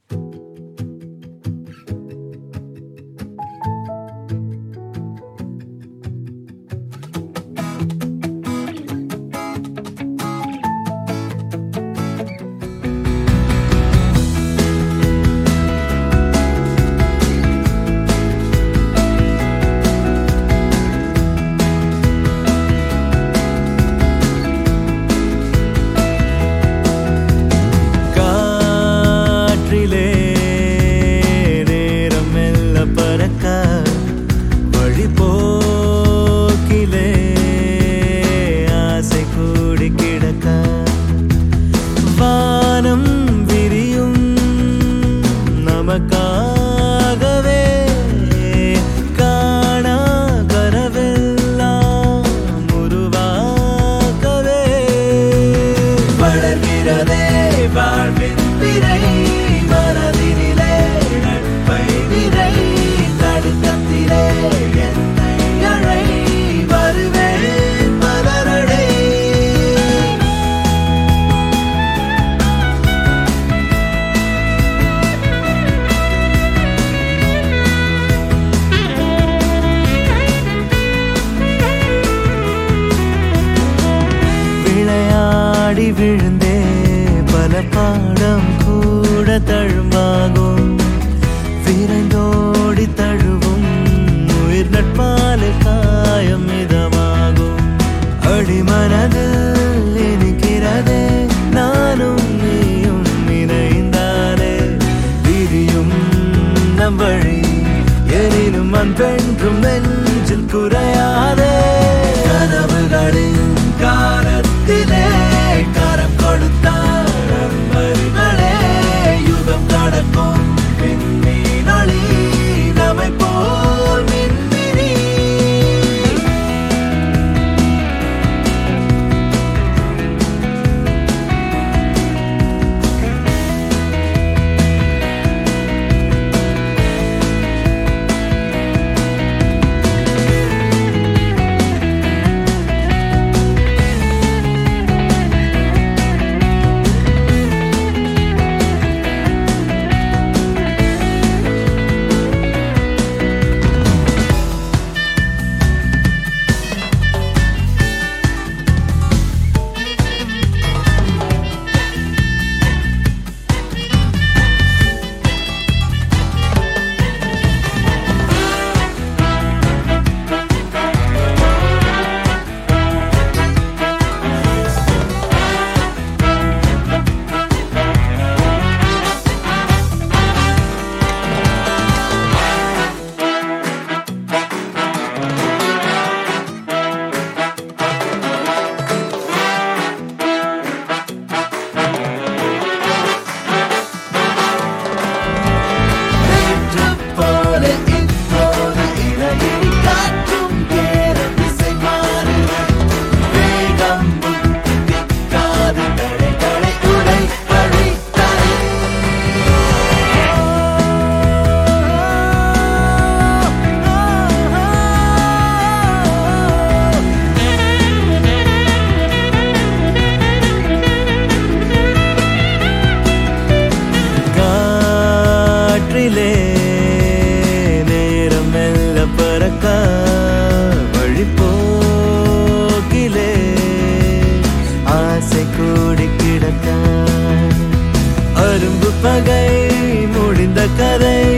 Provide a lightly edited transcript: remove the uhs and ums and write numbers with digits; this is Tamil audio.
நமக்காகவே காணா கனவெல்லாம் உருவாக்கவே வளர்கிறதே வாழ்வின் திரை மனதினிலே நட்பை விரை நடுக்கத்திலே என்னை அழை வருவேன் மலரடை விளையாடி விழுந்தே பல பாடம் கூட தழும்பாகும் விரைந்தோடி தழுவும் உயிர் நட்பாலே காயம் மிதமாகும் அடிமனதில் இனிக்கிறதே நானும் நீயும் இணைந்தாலே விரியும் நம் வழி எனினும் அன்பென்றும் நெஞ்சில் குறையாதே கனவுகளின் காலத்திலே கரம் கொடுத்தார் அன்பர்களே யுகம் கடக்கும் விண்மீனொளி நம்மை போல் மின்மினி நேரம் மெல்ல பறக்க வழிபோக்கிலே ஆசை கூடி கிடக்க அரும்பு பகை முடிந்த கதை